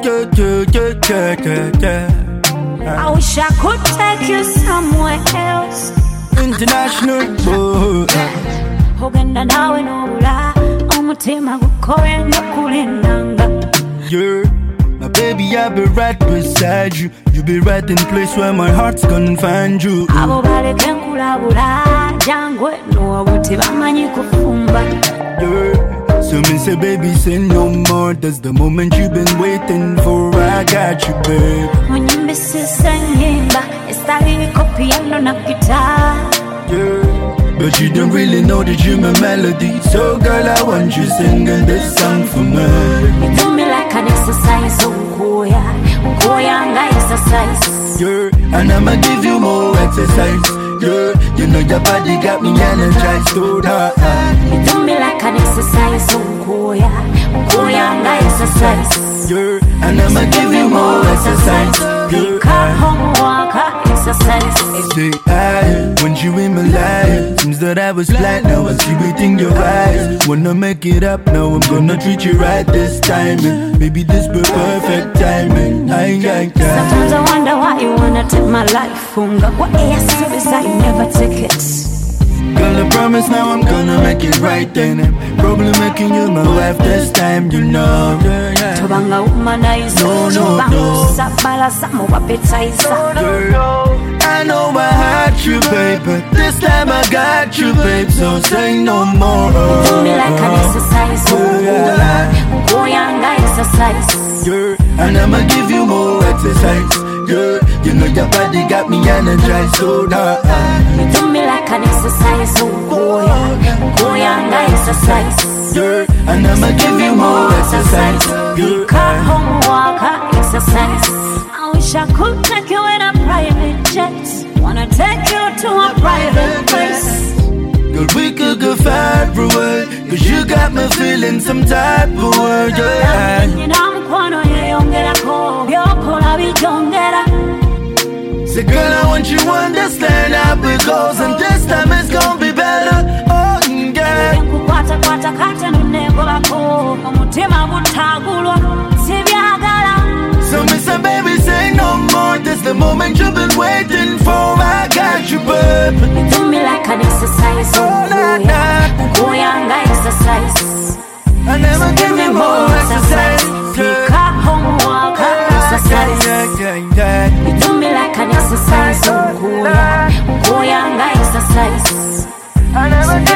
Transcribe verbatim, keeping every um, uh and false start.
yeah, yeah, yeah, yeah, yeah. I wish I could take you somewhere else. International boy. Ogenda nawe n'obula omutima gukore n'okulindanga. Yeah, my baby, I'll be right beside you. You be right in place where my heart's gonna find you. Abo baleke nkulabula jangwe n'obuti bamanyi kufumba. Yeah, so me say baby say no more. That's the moment you've been waiting for. I got you, babe. Munyimbisi sengimba estaliko piano na guitar. Yeah, but you don't really know the human melody. So girl, I want you singing this song for me. You do me like an exercise, so Ukoya, Ukoya nga exercise. Yeah, and I'ma give you more exercise. Yeah, you know your body got me energized. So that you do me like an exercise, so Ukoya, Ukoya nga exercise. Yeah, and I'ma give you more exercise. Yeah, come home, walk, exercise. Say I want you in my life. Seems that I was blind, now I see within your eyes. Wanna make it up, now I'm gonna treat you right this time. And maybe this be perfect timing. I, I, I. Sometimes I wonder why you wanna take my life. Unga kwa air service, I never take it. Girl, I promise now I'm gonna make it right then. I'm probably making you my wife this time, you know. Yeah, yeah. Tobanga umanize, no, no, no. Sabala samo appetizer. Girl, I know I had you, babe, but this time I got you, babe. So say no more. You do me like an exercise, oh yeah. Go young exercise. Yeah, and I'ma give you more exercise. Yeah, you know your body got me energized, so now you do me like an exercise, oh go young, go young exercise. Yeah, and I'ma give you more exercise. Yeah, come home, walk, exercise. I wish I could take you in a private jet. Wanna take you to a private place. Girl, we could go far away, cause you got me feeling some type of way, yeah. Say girl, I want you to understand how it goes, and this time it's gonna be better, oh yeah. So me say baby say no more, this the moment you've been waiting for. I got you, babe. You do me like an exercise, oh nah, nah. Go young exercise. I never so give me more exercise. Yeah. Come home, walk, exercise. Yeah, yeah, yeah. You do me like an exercise, oh go young, go young exercise. I never